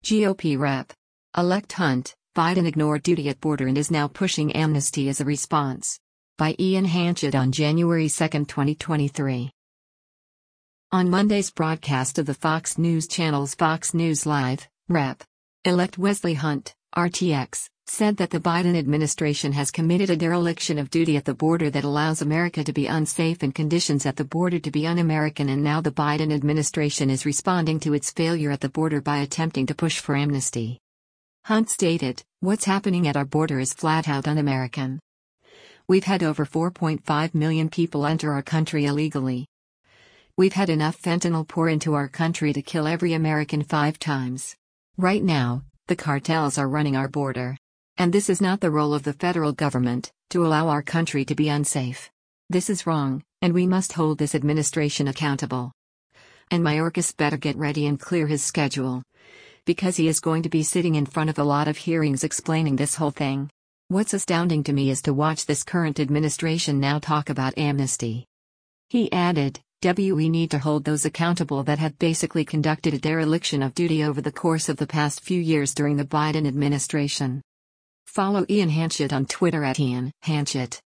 GOP Rep. Elect Hunt, Biden ignored duty at border and is now pushing amnesty as a response. By Ian Hanchett on January 2, 2023. On Monday's broadcast of the Fox News Channel's Fox News Live, Rep. Elect Wesley Hunt, RTX, said that the Biden administration has committed a dereliction of duty at the border that allows America to be unsafe and conditions at the border to be un-American, and now the Biden administration is responding to its failure at the border by attempting to push for amnesty. Hunt stated, "What's happening at our border is flat out un-American. We've had over 4.5 million people enter our country illegally. We've had enough fentanyl pour into our country to kill every American 5 times. Right now, the cartels are running our border. And this is not the role of the federal government, to allow our country to be unsafe. This is wrong, and we must hold this administration accountable. And Mayorkas better get ready and clear his schedule. Because he is going to be sitting in front of a lot of hearings explaining this whole thing. What's astounding to me is to watch this current administration now talk about amnesty." He added, "We need to hold those accountable that have basically conducted a dereliction of duty over the course of the past few years during the Biden administration." Follow Ian Hanchett on Twitter at Ian Hanchett.